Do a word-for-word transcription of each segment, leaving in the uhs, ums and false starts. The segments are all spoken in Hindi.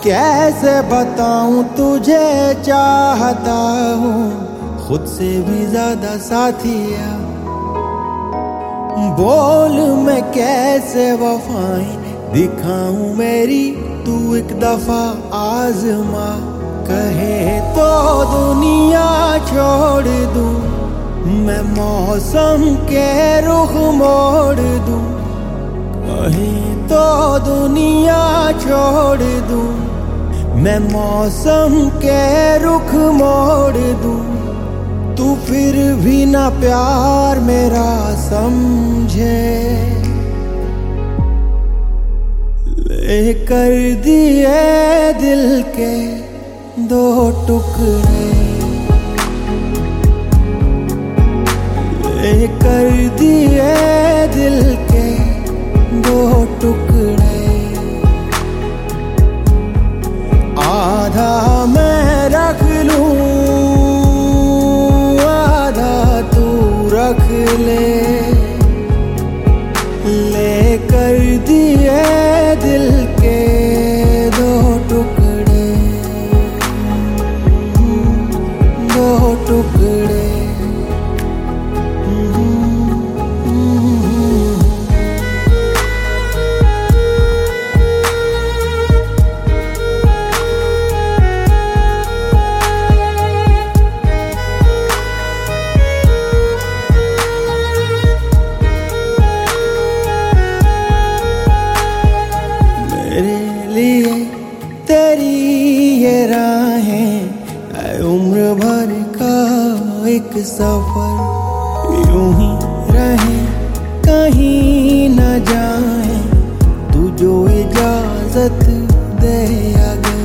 कैसे बताऊं तुझे चाहता हूँ खुद से भी ज्यादा साथिया। बोल मैं कैसे वफाएं दिखाऊं मेरी, तू एक दफा आजमा। कहे तो दुनिया छोड़ दूं, मैं मौसम के रुख मोड़ दूं। कहे तो दुनिया छोड़ दूं, मैं मौसम के रुख मोड़ दूं। तू फिर भी ना प्यार मेरा समझे, ले कर दिए दिल के दो टुकड़े, ले कर दिए दिल के दो टुकड़े। आधा मैं रख लूं, आधा तू रख ले, ले कर दिए दिल के दो टुकड़े, दो टुकड़े। मेरे लिए तेरी ये राहें है उम्र भर का एक सफर। यूं ही रहे कहीं न जाए, तू जो इजाजत दे अगर।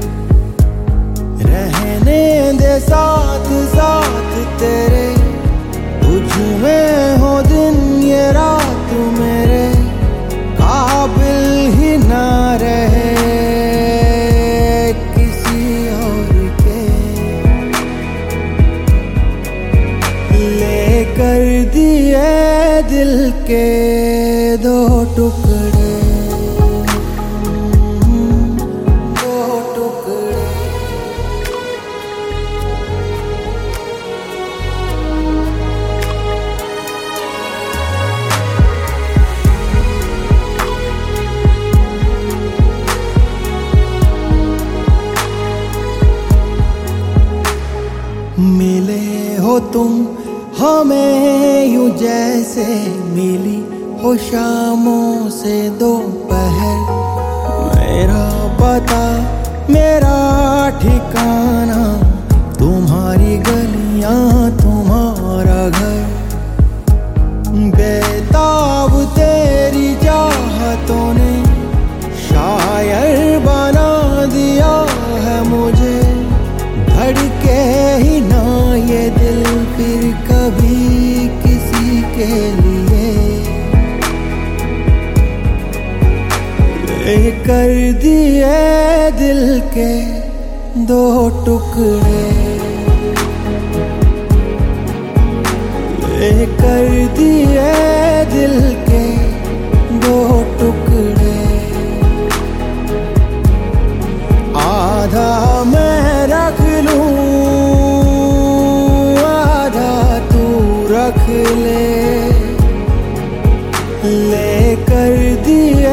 रहने दे साथ साथ तेरे, तुझ में हो दिन ये रात मेरे। काबिल ही ना रहे किसी और के, ले कर दिए दिल के दो टुकड़े, दो टुकड़े। मिले हो तुम हमें यूं जैसे मिली हो शामों से दोपहर। मेरा पता मेरा ठिकाना, तुम्हारी गलियां तुम्हारा घर। बेताब तेरी चाहतों ने शायर बना दिया है मुझे। धड़के ही ना ये दिल फिर कभी किसी के लिए, ले कर दिए दिल के दो टुकड़े, ले कर दिए दिल के दो टुकड़े। आधा मैं रख लूं, आधा तू रख ले, ले कर दिए